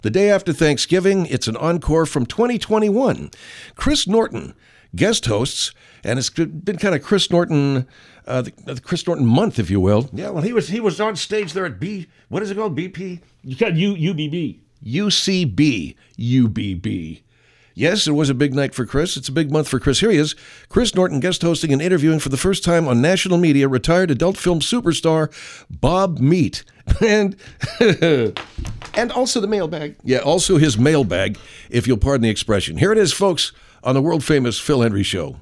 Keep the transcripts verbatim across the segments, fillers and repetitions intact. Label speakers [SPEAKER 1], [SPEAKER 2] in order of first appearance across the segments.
[SPEAKER 1] The day after Thanksgiving, it's an encore from twenty twenty-one. Chris Norton guest hosts, and it's been kind of Chris Norton, uh, the, the Chris Norton month, if you will.
[SPEAKER 2] Yeah, well, he was he was on stage there at B. What is it called? B P.
[SPEAKER 3] You got U U B B.
[SPEAKER 1] U C B. U B B. Yes, it was a big night for Chris. It's a big month for Chris. Here he is, Chris Norton guest hosting and interviewing for the first time on national media retired adult film superstar Bob Meat. And and also the mailbag. Yeah, also his mailbag, if you'll pardon the expression. Here it is, folks, on the world-famous Phil Hendrie Show.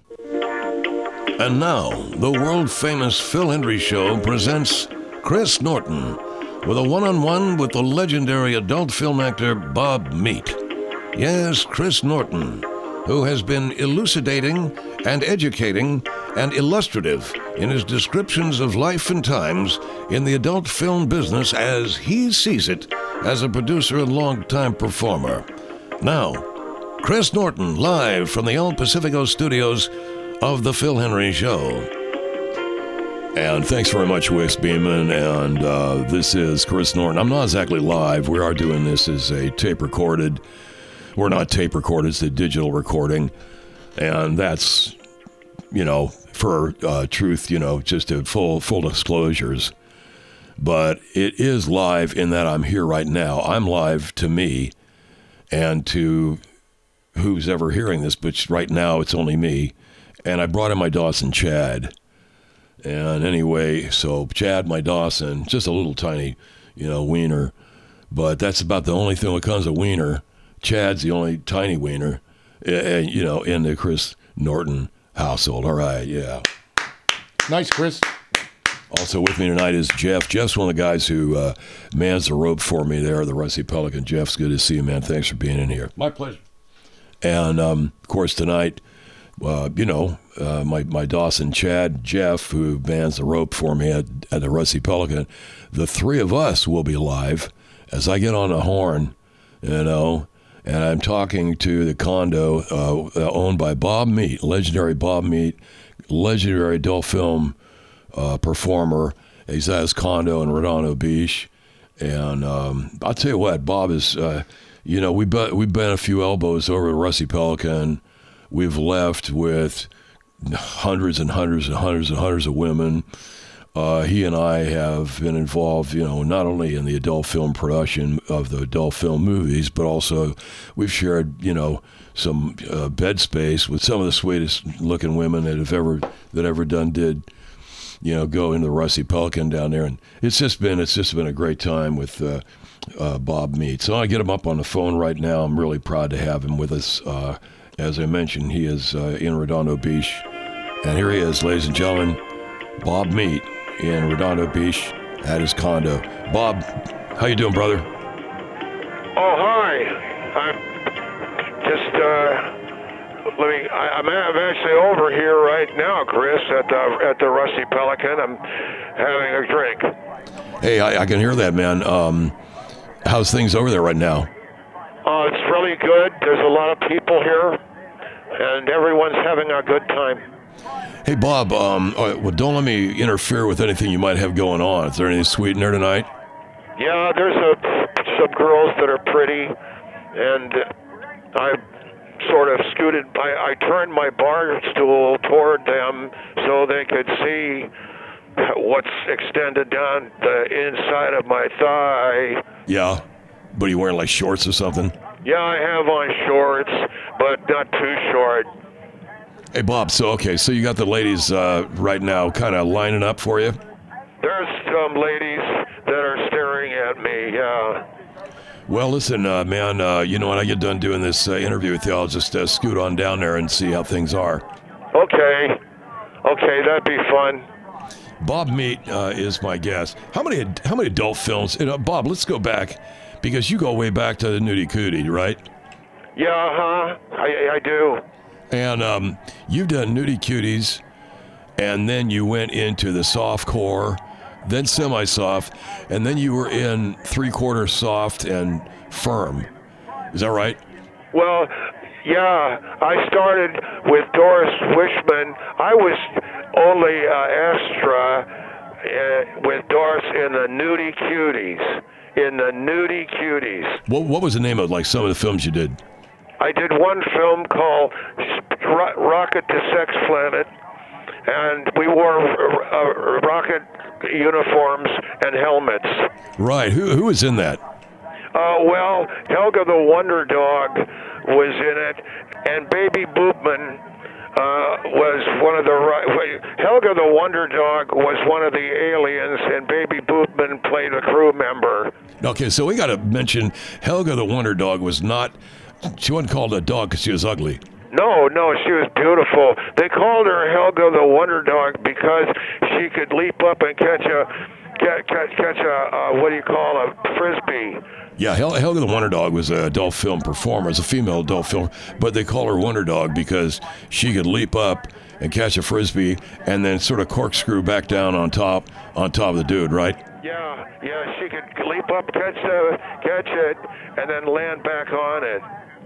[SPEAKER 1] And now, the world-famous Phil Hendrie Show presents Chris Norton with a one-on-one with the legendary adult film actor Bob Meat. Yes, Chris Norton, who has been elucidating and educating and illustrative in his descriptions of life and times in the adult film business as he sees it as a producer and longtime performer. Now, Chris Norton, live from the El Pacifico studios of The Phil Hendrie Show. And thanks very much, Wix Beeman, and uh, this is Chris Norton. I'm not exactly live. We are doing this as a tape-recorded. We're not tape-recorded, it's a digital recording, and that's, you know, for uh, truth, you know, just a full full disclosures. But it is live in that I'm here right now. I'm live to me and to who's ever hearing this, but right now it's only me. And I brought in my Dawson, Chad. And anyway, so Chad, my Dawson, just a little tiny, you know, wiener. But that's about the only thing that comes a wiener. Chad's the only tiny wiener, uh, you know, in the Chris Norton household. All right, yeah.
[SPEAKER 2] Nice, Chris.
[SPEAKER 1] Also with me tonight is Jeff. Jeff's one of the guys who uh, mans the rope for me there, the Rusty Pelican. Jeff's good to see you, man. Thanks for being in here.
[SPEAKER 2] My pleasure.
[SPEAKER 1] And, um, of course, tonight, uh, you know, uh, my, my Dawson, Chad, Jeff, who mans the rope for me at, at the Rusty Pelican, the three of us will be live as I get on the horn, you know, and I'm talking to the condo uh, owned by Bob Meat, legendary Bob Meat, legendary adult film uh, performer. He's at his condo in Redondo Beach. And um, I'll tell you what, Bob is, uh, you know, we be, we've been a few elbows over at Rusty Pelican. We've left with hundreds and hundreds and hundreds and hundreds of women. Uh, he and I have been involved, you know, not only in the adult film production of the adult film movies, but also we've shared, you know, some uh, bed space with some of the sweetest looking women that have ever that ever done did, you know, go into the Rusty Pelican down there, and it's just been it's just been a great time with uh, uh, Bob Meat. So I get him up on the phone right now. I'm really proud to have him with us. Uh, as I mentioned, he is uh, in Redondo Beach, and here he is, ladies and gentlemen, Bob Meat in Redondo Beach at his condo. Bob, how you doing, brother?
[SPEAKER 4] Oh, hi. I'm just, uh, let me, I, I'm, I'm actually over here right now, Chris, at the, at the Rusty Pelican. I'm having a drink.
[SPEAKER 1] Hey, I, I can hear that, man. Um, how's things over there right now?
[SPEAKER 4] Uh, it's really good. There's a lot of people here, and everyone's having a good time.
[SPEAKER 1] Hey, Bob, um, well, don't let me interfere with anything you might have going on. Is there anything sweet in there tonight?
[SPEAKER 4] Yeah, there's a, some girls that are pretty, and I sort of scooted, I, I turned my bar stool toward them so they could see what's extended down the inside of my thigh.
[SPEAKER 1] Yeah, but are you wearing like shorts or something?
[SPEAKER 4] Yeah, I have on shorts, but not too short.
[SPEAKER 1] Hey, Bob, so, okay, so you got the ladies uh, right now kind of lining up for you?
[SPEAKER 4] There's some ladies that are staring at me, yeah.
[SPEAKER 1] Well, listen, uh, man, uh, you know, when I get done doing this uh, interview with you, I'll just uh, scoot on down there and see how things are.
[SPEAKER 4] Okay. Okay, that'd be fun.
[SPEAKER 1] Bob Meat uh, is my guest. How many how many adult films? You know, Bob, let's go back, because you go way back to the Nudie Cootie, right?
[SPEAKER 4] Yeah, huh? I, I do.
[SPEAKER 1] And um, you've done Nudie Cuties, and then you went into the soft core, then semi-soft, and then you were in three-quarter soft and firm. Is that right?
[SPEAKER 4] Well, yeah, I started with Doris Wishman. I was only uh, extra uh, with Doris in the Nudie Cuties. in the Nudie Cuties.
[SPEAKER 1] What, what was the name of like some of the films you did?
[SPEAKER 4] I did one film called Ro- Rocket to Sex Planet, and we wore uh, rocket uniforms and helmets.
[SPEAKER 1] Right. Who who was in that?
[SPEAKER 4] Uh, well, Helga the Wonder Dog was in it, and Baby Boopman uh, was one of the... Wait, Helga the Wonder Dog was one of the aliens, and Baby Boopman played a crew member.
[SPEAKER 1] Okay, so we got to mention Helga the Wonder Dog was not... She wasn't called a dog because she was ugly.
[SPEAKER 4] No, no, she was beautiful. They called her Helga the Wonder Dog because she could leap up and catch a... Catch, catch, catch a, uh, what do you call a frisbee?
[SPEAKER 1] Yeah, Hel- Helga the Wonder Dog was an adult film performer, as a female adult film, but they call her Wonder Dog because she could leap up and catch a frisbee and then sort of corkscrew back down on top on top of the dude, right?
[SPEAKER 4] Yeah, yeah, she could leap up, catch the, catch it, and then land back on it.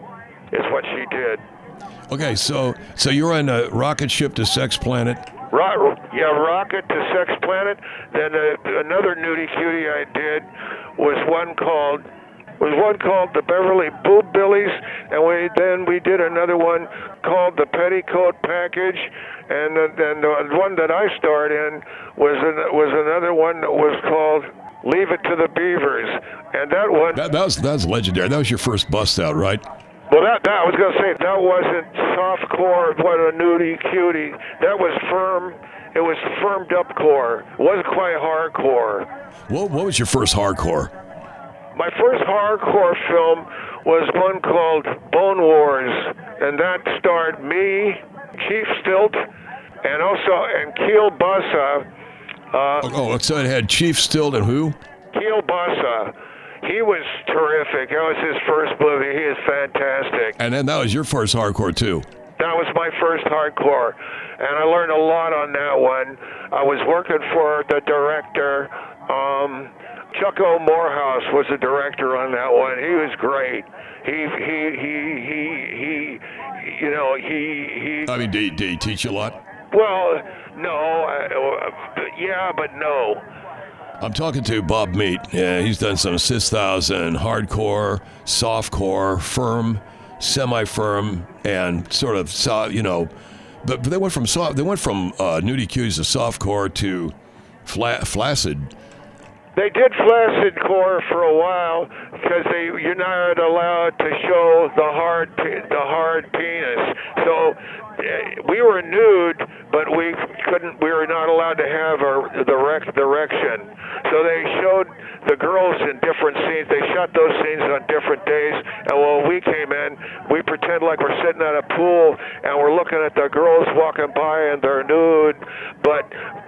[SPEAKER 4] Is what she did.
[SPEAKER 1] Okay, so so you're on a rocket ship to Sex Planet.
[SPEAKER 4] Ro- yeah, Rocket to Sex Planet. Then uh, another nudie cutie I did was one called was one called the Beverly Boob Billies, and we then we did another one called the Petticoat Package, and uh, then the one that I starred in was an, was another one that was called Leave It to the Beavers, and that one.
[SPEAKER 1] That, that was that was legendary. That was your first bust out, right?
[SPEAKER 4] Well, that, that I was going to say, that wasn't softcore, what a nudie cutie. That was firm, it was firmed up core. It wasn't quite hardcore.
[SPEAKER 1] What, what was your first hardcore?
[SPEAKER 4] My first hardcore film was one called Bone Wars, and that starred me, Chief Stilt, and also, and Keel Bassa. Uh,
[SPEAKER 1] Oh, so it had Chief Stilt and who?
[SPEAKER 4] Keel Bassa. He was terrific. That was his first movie. He is fantastic.
[SPEAKER 1] And then that was your first hardcore, too.
[SPEAKER 4] That was my first hardcore, and I learned a lot on that one. I was working for the director. Um, Chuck O. Morehouse was the director on that one. He was great. He, he, he, he, he, you know, he, he.
[SPEAKER 1] I mean, did, did he teach you a lot?
[SPEAKER 4] Well, no, uh, yeah, but no.
[SPEAKER 1] I'm talking to Bob Meat. Yeah, he's done some six thousand hardcore, softcore, firm, semi-firm, and sort of, so- you know, but, but they went from soft, they went from uh, nudie cuties to softcore to fla- flaccid.
[SPEAKER 4] They did flaccid core for a while because they you're not allowed to show the hard pe- the hard penis. So uh, we were nude, but we couldn't. We were not allowed to have our the rec direction. So they showed the girls in different scenes. They shot those scenes on different days. And when we came in, we pretend like we're sitting at a pool and we're looking at the girls walking by and they're nude, but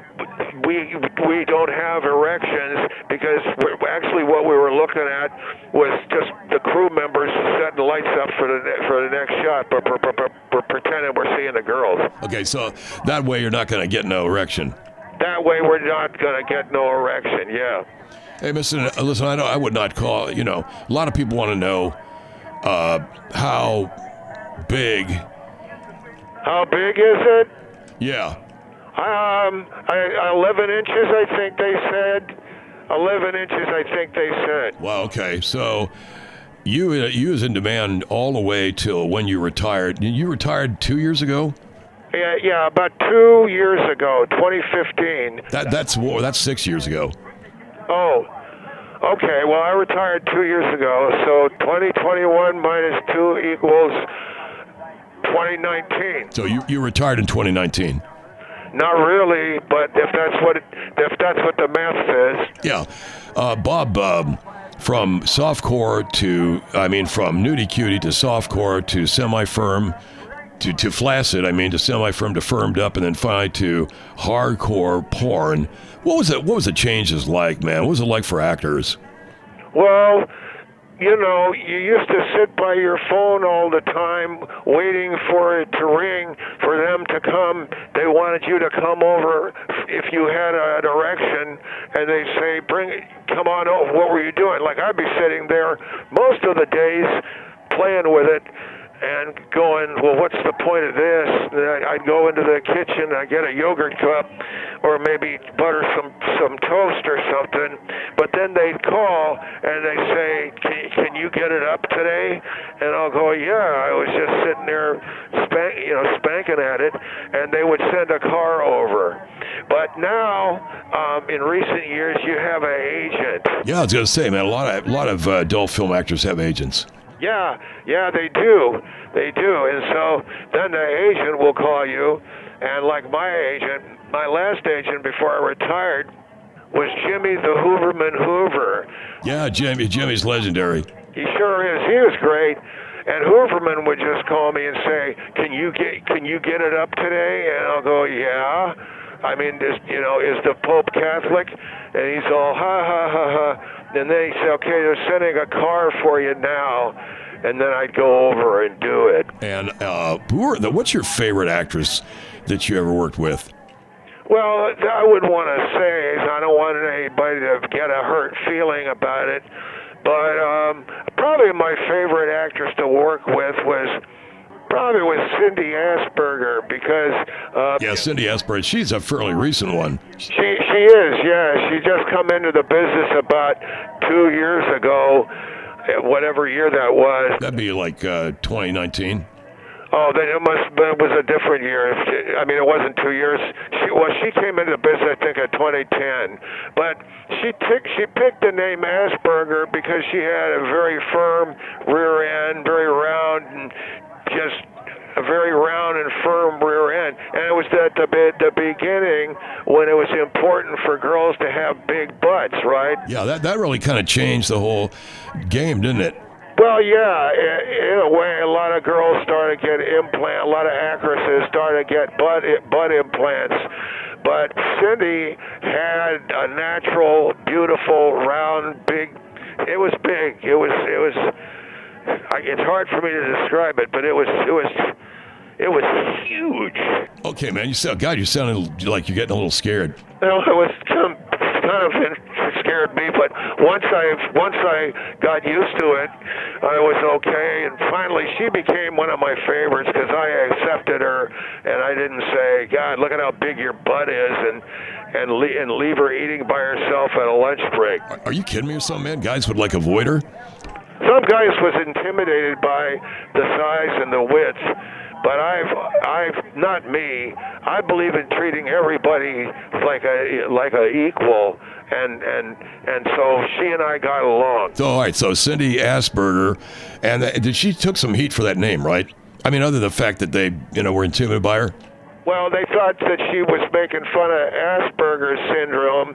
[SPEAKER 4] we we don't have erections because we're, actually what we were looking at was just the crew members setting the lights up for the for the next shot, but we're, we're, we're pretending we're seeing the girls.
[SPEAKER 1] Okay, so that way you're not going to get no erection.
[SPEAKER 4] That way we're not going to get no erection. Yeah.
[SPEAKER 1] Hey, listen, uh, listen. I know I would not call. You know, a lot of people want to know uh, how big.
[SPEAKER 4] How big is it?
[SPEAKER 1] Yeah.
[SPEAKER 4] Um, I, eleven inches, I think they said. eleven inches, I think they said.
[SPEAKER 1] Wow. Okay. So you uh, you was in demand all the way till when you retired. You retired two years ago.
[SPEAKER 4] Yeah, yeah, about two years ago, twenty fifteen.
[SPEAKER 1] That that's war. That's six years ago.
[SPEAKER 4] Oh, okay. Well, I retired two years ago, so twenty twenty-one minus two equals twenty nineteen.
[SPEAKER 1] So you, you retired in twenty nineteen.
[SPEAKER 4] Not really, but if that's what it, if that's what the math says.
[SPEAKER 1] Yeah. Uh, Bob, um, from softcore to, I mean, from nudie cutie to softcore to semi-firm to, to flaccid, I mean, to semi-firm to firmed up, and then finally to hardcore porn. What was it? What was the changes like, man? What was it like for actors?
[SPEAKER 4] Well, you know, you used to sit by your phone all the time waiting for it to ring, for them to come. They wanted you to come over if you had an erection, and they'd say, "Bring it, come on over." What were you doing? Like, I'd be sitting there most of the days playing with it, and going, well, what's the point of this? And I- I'd go into the kitchen, and I'd get a yogurt cup, or maybe butter some some toast or something. But then they'd call and they say, can, can you get it up today? And I'll go, yeah. I was just sitting there, spank, you know, spanking at it, and they would send a car over. But now, um, in recent years, you have an agent.
[SPEAKER 1] Yeah, I was gonna say, man, a lot of a lot of uh, adult film actors have agents.
[SPEAKER 4] Yeah, yeah, they do. They do. And so then the agent will call you, and like my agent, my last agent before I retired was Jimmy the Hooverman Hoover.
[SPEAKER 1] Yeah, Jimmy. Jimmy's legendary.
[SPEAKER 4] He sure is. He was great. And Hooverman would just call me and say, "Can you get can you get it up today?" And I'll go, "Yeah." I mean, this, you know, is the Pope Catholic? And he's all ha ha ha ha. And then he said, "Okay, they're sending a car for you now." And then I'd go over and do it.
[SPEAKER 1] And uh, who are the, what's your favorite actress that you ever worked with?
[SPEAKER 4] Well, I wouldn't want to say. I don't want anybody to get a hurt feeling about it. But um, probably my favorite actress to work with was probably with Cindy Asperger because uh,
[SPEAKER 1] Yeah, Cindy Asperger. She's a fairly recent one.
[SPEAKER 4] she she is. Yeah, she just come into the business about two years ago, whatever year that was.
[SPEAKER 1] That'd be like uh, twenty nineteen.
[SPEAKER 4] Oh, then it must it was a different year. If she, I mean, it wasn't two years. She well, she came into the business I think in twenty ten, but she took she picked the name Asperger because she had a very firm rear end, very round, and just a very round and firm rear end. And it was at the the beginning when it was important for girls to have big butts, right?
[SPEAKER 1] Yeah, that that really kind of changed the whole game, didn't it?
[SPEAKER 4] Well, yeah, in a way, a lot of girls started to get implant, a lot of actresses started to get butt butt implants. But Cindy had a natural, beautiful, round, big. It was big. It was. It was. It's hard for me to describe it, but it was. It was. It was huge.
[SPEAKER 1] Okay, man. You sound, God, you sounded like you're getting a little scared.
[SPEAKER 4] Well, it was kind of, kind of scared me, but once I once I got used to it, I was okay. And finally, she became one of my favorites because I accepted her, and I didn't say, "God, look at how big your butt is," and and, le- and leave her eating by herself at a lunch break.
[SPEAKER 1] Are, are you kidding me or something, man? Guys would like avoid her.
[SPEAKER 4] Some guys was intimidated by the size and the width. But I've, I've not me. I believe in treating everybody like a like a equal, and and and so she and I got along.
[SPEAKER 1] So, all right. So Cindy Asperger, and th- did she took some heat for that name, right? I mean, other than the fact that they, you know, were intimidated by her.
[SPEAKER 4] Well, they thought that she was making fun of Asperger's syndrome,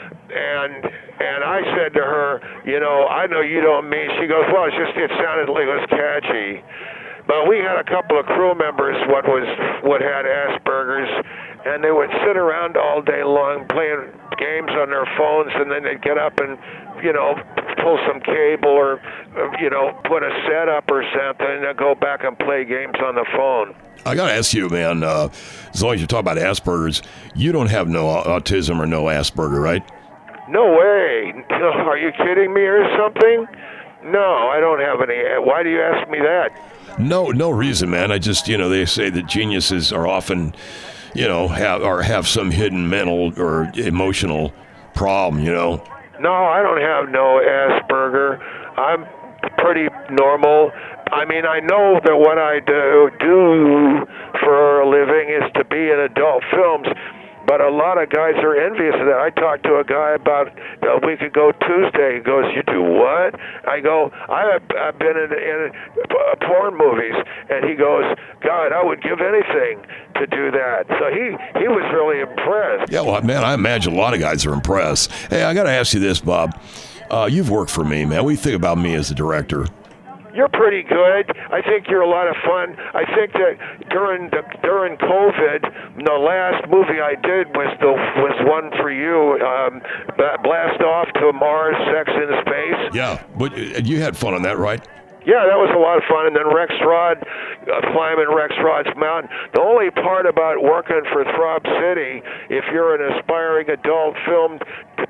[SPEAKER 4] and and I said to her, you know, I know you don't mean. She goes, well, it's just it sounded like it was catchy. But we had a couple of crew members what was what had Asperger's, and they would sit around all day long playing games on their phones, and then they'd get up and, you know, pull some cable or, you know, put a setup or something, and then go back and play games on the phone.
[SPEAKER 1] I got to ask you, man, uh, as long as you talk about Asperger's, you don't have no autism or no Asperger, right?
[SPEAKER 4] No way. No, are you kidding me or something? No, I don't have any. Why do you ask me that?
[SPEAKER 1] No, no reason, man. I just, you know, they say that geniuses are often, you know, have or have some hidden mental or emotional problem, you know.
[SPEAKER 4] No, I don't have no Asperger. I'm pretty normal. I mean, I know that what I do do for a living is to be in adult films. But a lot of guys are envious of that. I talked to a guy about a week ago Tuesday. He goes, "You do what?" I go, "I've, I've been in, in porn movies." And he goes, "God, I would give anything to do that." So he, he was really impressed.
[SPEAKER 1] Yeah, well, man, I imagine a lot of guys are impressed. Hey, I got to ask you this, Bob. Uh, you've worked for me, man. What do you think about me as a director?
[SPEAKER 4] You're pretty good. I think you're a lot of fun. I think that during the, during COVID, the last movie I did was the was one for you, um, Blast Off to Mars, Sex in Space.
[SPEAKER 1] Yeah, but you had fun on that, right?
[SPEAKER 4] Yeah, that was a lot of fun. And then Rex Rod, uh, climbing Rex Rod's mountain. The only part about working for Throb City, if you're an aspiring adult film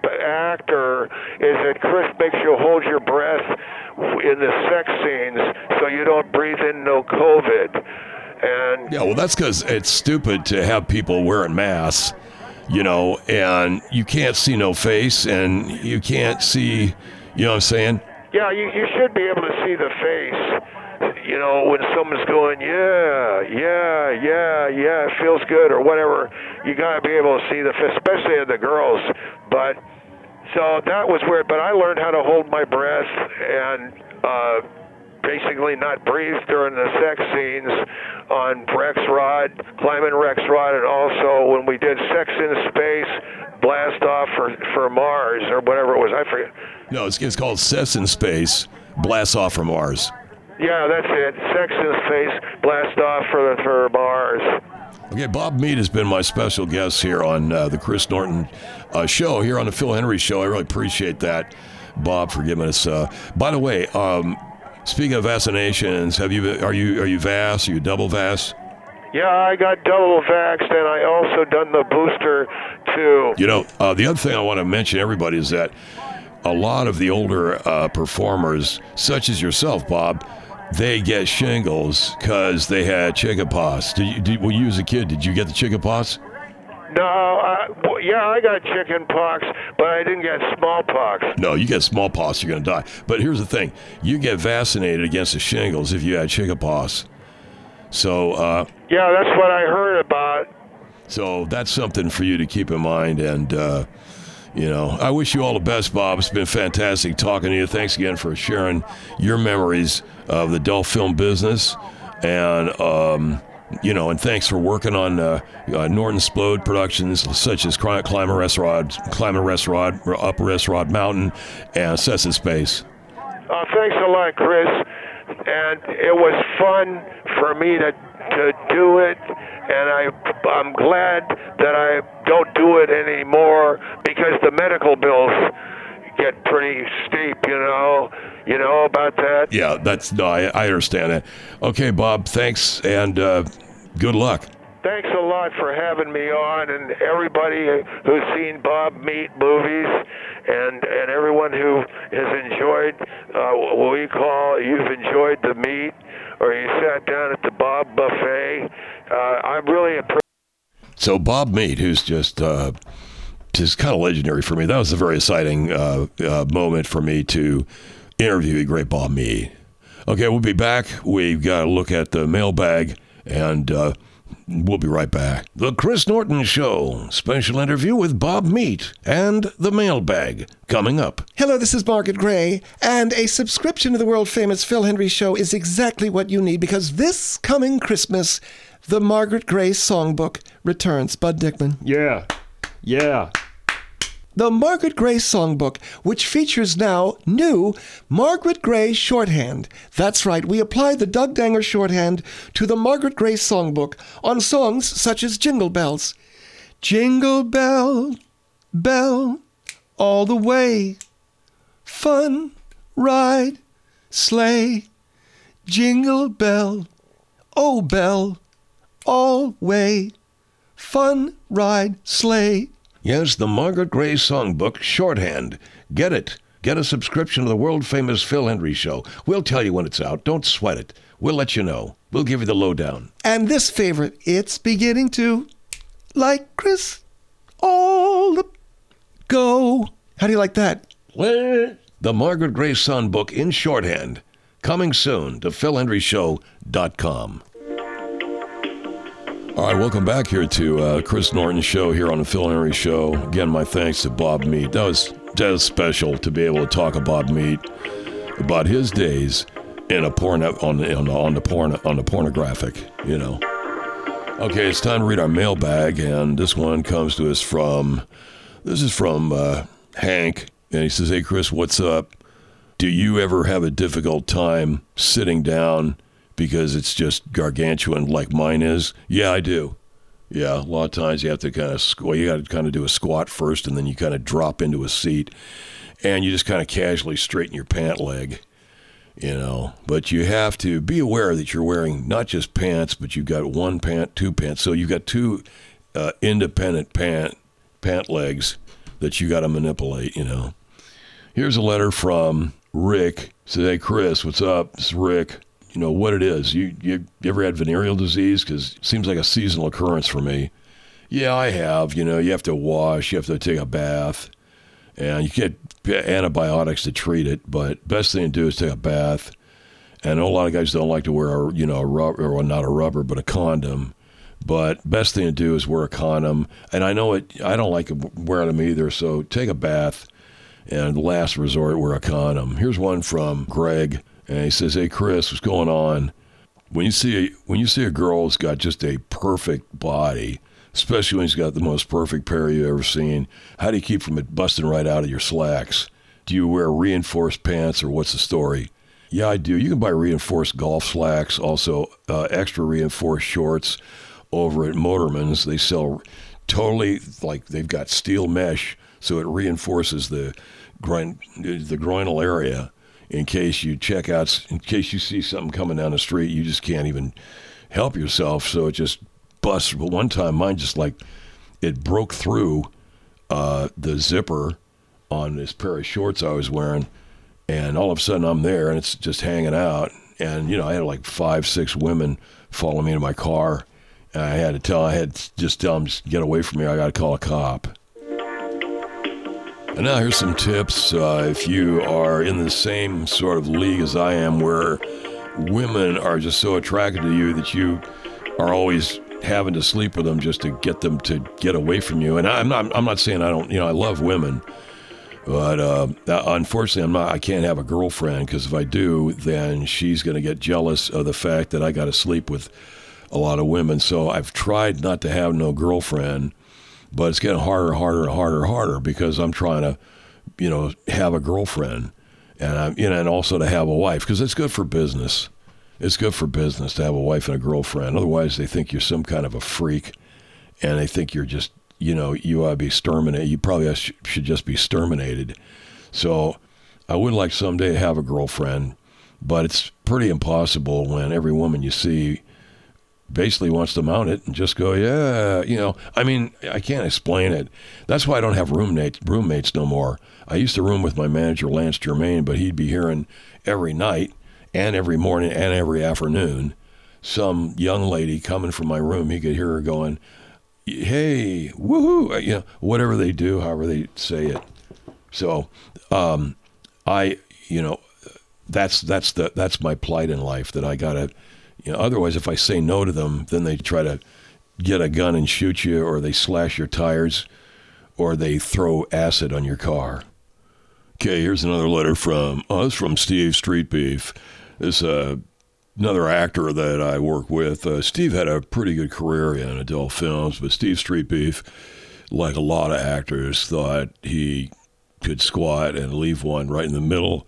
[SPEAKER 4] actor, is that Chris makes you hold your breath in the sex scenes so you don't breathe in no cold
[SPEAKER 1] Yeah, well, that's because it's stupid to have people wearing masks, you know, and you can't see no face, and you can't see, you know what I'm saying?
[SPEAKER 4] Yeah, you, you should be able to see the face, you know, when someone's going, yeah, yeah, yeah, yeah, it feels good or whatever. You got to be able to see the face, especially the girls. But so that was weird, but I learned how to hold my breath and uh, basically not breathe during the sex scenes on Rexrod, climbing Rexrod, and also when we did Sex in Space, Blast Off for, for Mars, or whatever it was, I forget.
[SPEAKER 1] No, it's, it's called Sex in Space, Blast Off from Mars.
[SPEAKER 4] Yeah, that's it. Sex in Space, Blast Off for, for Mars.
[SPEAKER 1] Okay, Bob Mead has been my special guest here on uh, the Chris Norton uh, show, here on the Phil Henry Show. I really appreciate that, Bob, for giving us. Uh, by the way, um, speaking of vaccinations, have you are you are you vax? Are you double vax?
[SPEAKER 4] Yeah, I got double vaxxed, and I also done the booster too.
[SPEAKER 1] You know, uh, the other thing I want to mention, everybody, is that a lot of the older uh, performers, such as yourself, Bob, they get shingles because they had chickenpox. Did you, did, well, you as a kid, did you get the chickenpox?
[SPEAKER 4] No, I, well, yeah, I got chicken pox, but I didn't get smallpox.
[SPEAKER 1] No, you get smallpox, you're going to die. But here's the thing. You get vaccinated against the shingles if you had chickenpox. So, uh...
[SPEAKER 4] yeah, that's what I heard about.
[SPEAKER 1] So that's something for you to keep in mind. And, uh, you know, I wish you all the best, Bob. It's been fantastic talking to you. Thanks again for sharing your memories of the adult film business. And, um... you know, and thanks for working on uh, uh, Norton Splode productions such as Climb a Restaurant, Climb a Restaurant, Up Restaurant Mountain, and Sex in Space.
[SPEAKER 4] Uh, thanks a lot, Chris. And it was fun for me to to do it, and I I'm glad that I don't do it anymore because the medical bills get pretty steep. You know, you know about that.
[SPEAKER 1] Yeah, that's no, I, I understand that. Okay, Bob, thanks, and uh, good luck.
[SPEAKER 4] Thanks a lot for having me on, and everybody who's seen Bob Meat movies, and and everyone who has enjoyed uh, what we call you've enjoyed the meat, or you sat down at the Bob Buffet. Uh, I'm really appreciative.
[SPEAKER 1] So Bob Meat, who's just uh, just kind of legendary for me. That was a very exciting uh, uh, moment for me to interview the great Bob Meat. Okay, we'll be back. We've got to look at the mailbag, and uh, we'll be right back. The Chris Norton Show, special interview with Bob Meat and the mailbag coming up.
[SPEAKER 5] Hello, this is Margaret Gray, and a subscription to the world-famous Phil Henry Show is exactly what you need, because this coming Christmas, the Margaret Gray Songbook returns. Bud Dickman.
[SPEAKER 3] Yeah. Yeah.
[SPEAKER 5] The Margaret Gray Songbook, which features now new Margaret Gray shorthand. That's right, we applied the Doug Danger shorthand to the Margaret Gray Songbook on songs such as Jingle Bells. Jingle bell, bell, all the way. Fun, ride, sleigh. Jingle bell, oh bell, all way. Fun, ride, sleigh.
[SPEAKER 1] Yes, the Margaret Gray Songbook shorthand. Get it. Get a subscription to the world-famous Phil Henry Show. We'll tell you when it's out. Don't sweat it. We'll let you know. We'll give you the lowdown.
[SPEAKER 5] And this favorite, it's beginning to, like Chris, all the go. How do you like that?
[SPEAKER 1] The Margaret Gray Songbook in shorthand. Coming soon to phil henry show dot com. All right, welcome back here to uh, Chris Norton Show here on the Phil Henry Show. Again, my thanks to Bob Meat. That was, that was special to be able to talk to Bob Meat about his days in a porn on the on the, on the porn on the pornographic. You know. Okay, it's time to read our mailbag, and this one comes to us from this is from uh, Hank, and he says, "Hey Chris, what's up? Do you ever have a difficult time sitting down?" Because it's just gargantuan like mine is. Yeah, I do. Yeah, a lot of times you have to kind of, well, you got to kind of do a squat first, and then you kind of drop into a seat, and you just kind of casually straighten your pant leg, you know. But you have to be aware that you're wearing not just pants, but you've got one pant, two pants. So you've got two uh, independent pant pant legs that you got to manipulate, you know. Here's a letter from Rick. Says, "Hey, Chris, what's up? This is Rick. you know, what it is. You, you, you ever had venereal disease? Because it seems like a seasonal occurrence for me. Yeah, I have. You know, you have to wash, you have to take a bath, and you get antibiotics to treat it, but best thing to do is take a bath. And a lot of guys don't like to wear, a, you know, a rubber, or not a rubber, but a condom. But best thing to do is wear a condom. And I know it, I don't like wearing them either, so take a bath, and last resort, wear a condom. Here's one from Greg, and he says, "Hey, Chris, what's going on? When you see a, when you see a girl who's got just a perfect body, especially when she's got the most perfect pair you've ever seen, how do you keep from it busting right out of your slacks? Do you wear reinforced pants, or what's the story?" Yeah, I do. You can buy reinforced golf slacks, also uh, extra reinforced shorts over at Motorman's. They sell totally, like, they've got steel mesh, so it reinforces the groin, the groinal area in case you check out, in case you see something coming down the street, you just can't even help yourself, so it just busts. But one time, mine just, like, it broke through uh, the zipper on this pair of shorts I was wearing, and all of a sudden I'm there, and it's just hanging out. And, you know, I had like five, six women follow me to my car. And I had to tell, I had to just tell them, just get away from me. I got to call a cop. And now here's some tips. Uh, if you are in the same sort of league as I am, where women are just so attracted to you that you are always having to sleep with them just to get them to get away from you. And I'm not, I'm not saying I don't, you know, I love women. But uh, unfortunately, I'm not. I can't have a girlfriend, because if I do, then she's going to get jealous of the fact that I got to sleep with a lot of women. So I've tried not to have no girlfriend, but it's getting harder, harder, and harder, harder, because I'm trying to, you know, have a girlfriend, and I'm, you know, and also to have a wife, because it's good for business. It's good for business to have a wife and a girlfriend. Otherwise, they think you're some kind of a freak, and they think you're just, you know, you ought to be exterminated. You probably should just be exterminated. So I would like someday to have a girlfriend, but it's pretty impossible when every woman you see basically wants to mount it and just go, yeah, you know. I mean, I can't explain it. That's why I don't have roommates, roommates no more. I used to room with my manager, Lance Germain, but he'd be hearing every night and every morning and every afternoon some young lady coming from my room. He could hear her going, "Hey, woohoo," you know, whatever they do, however they say it. So, um, I, you know, that's that's the that's my plight in life, that I gotta, you know. Otherwise, if I say no to them, then they try to get a gun and shoot you, or they slash your tires, or they throw acid on your car. Okay, here's another letter from us, from Steve Street Beef. This uh. Another actor that I work with. Uh, Steve had a pretty good career in adult films, but Steve Street Beef, like a lot of actors, thought he could squat and leave one right in the middle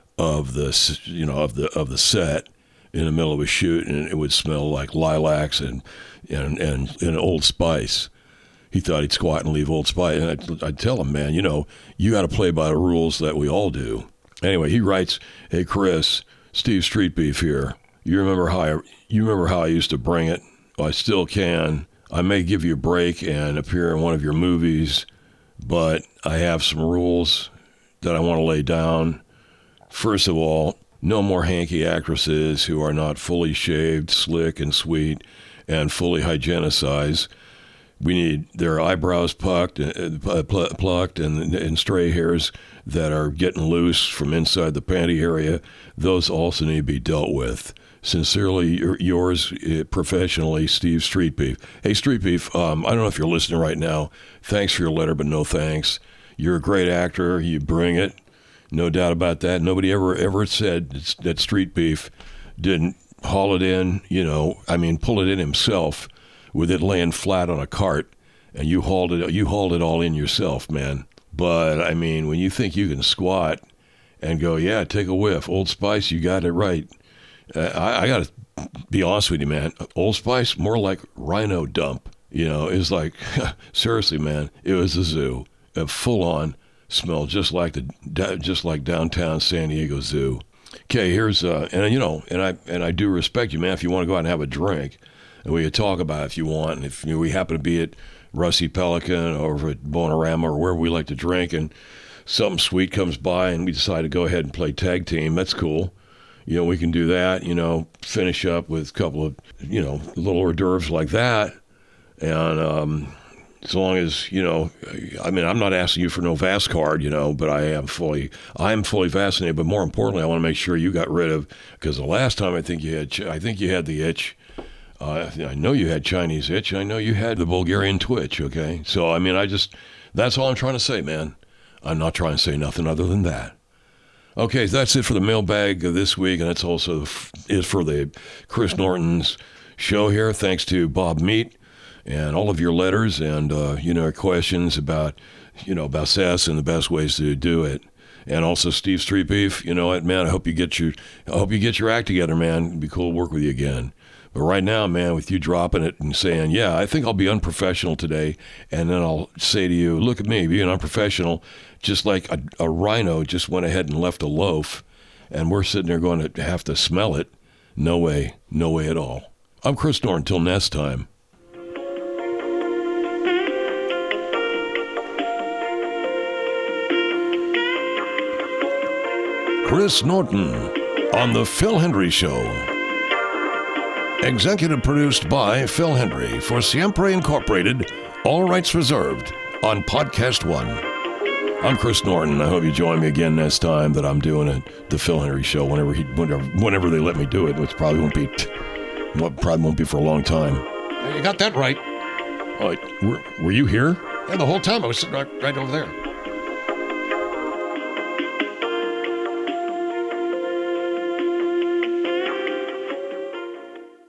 [SPEAKER 1] of the, you know, of the of the set, in the middle of a shoot, and it would smell like lilacs and and and, and Old Spice. He thought he'd squat and leave Old Spice, and I'd, I'd tell him, man, you know, you got to play by the rules that we all do. Anyway, he writes, "Hey Chris, Steve Street Beef here. You remember how I, you remember how I used to bring it? Well, I still can. I may give you a break and appear in one of your movies, but I have some rules that I want to lay down. First of all, no more hanky actresses who are not fully shaved, slick, and sweet, and fully hygienicized. We need their eyebrows plucked, uh, plucked and, and stray hairs that are getting loose from inside the panty area. Those also need to be dealt with. Sincerely yours, professionally, Steve Street Beef." Hey, Street Beef, um, I don't know if you're listening right now. Thanks for your letter, but no thanks. You're a great actor. You bring it. No doubt about that. Nobody ever ever said that Street Beef didn't haul it in, you know, I mean, pull it in himself with it laying flat on a cart, and you hauled it, you hauled it all in yourself, man. But, I mean, when you think you can squat and go, yeah, take a whiff, Old Spice, you got it right. Uh, I, I got to be honest with you, man. Old Spice, more like Rhino Dump. You know, it was like, seriously, man, it was a zoo. A full-on smell, just like the just like downtown San Diego Zoo. Okay, here's, uh, and you know, and I and I do respect you, man. If you want to go out and have a drink, and we could talk about it if you want. And if you know, we happen to be at Rusty Pelican or over at Bonarama or wherever we like to drink, and something sweet comes by, and we decide to go ahead and play tag team, that's cool. you know, we can do that, you know, finish up with a couple of, you know, little hors d'oeuvres like that. And um, as long as, you know, I mean, I'm not asking you for no Vast card, you know, but I am fully, I'm fully vaccinated. But more importantly, I want to make sure you got rid of, because the last time I think you had, I think you had the itch. Uh, I know you had Chinese itch. I know you had the Bulgarian twitch, okay? So, I mean, I just, that's all I'm trying to say, man. I'm not trying to say nothing other than that. Okay, that's it for the mailbag of this week, and that's also f- it for the Chris Norton's show here. Thanks to Bob Meat and all of your letters and, uh, you know, questions about, you know, about S E S and the best ways to do it. And also Steve Street Beef, you know what, man, I hope you get your, I hope you get your act together, man. It'd be cool to work with you again. But right now, man, with you dropping it and saying, yeah, I think I'll be unprofessional today, and then I'll say to you, look at me, being unprofessional, just like a, a rhino just went ahead and left a loaf, and we're sitting there going to have to smell it. No way, no way at all. I'm Chris Norton. Until next time. Chris Norton on The Phil Hendrie Show. Executive produced by Phil Hendrie for Siempre Incorporated, all rights reserved on Podcast One. I'm Chris Norton. I hope you join me again next time that I'm doing it, the Phil Hendrie Show, whenever he, whenever, whenever they let me do it, which probably won't be, probably won't be for a long time.
[SPEAKER 2] You got that right.
[SPEAKER 1] Oh, were, were you here?
[SPEAKER 2] Yeah, the whole time I was sitting right, right over there.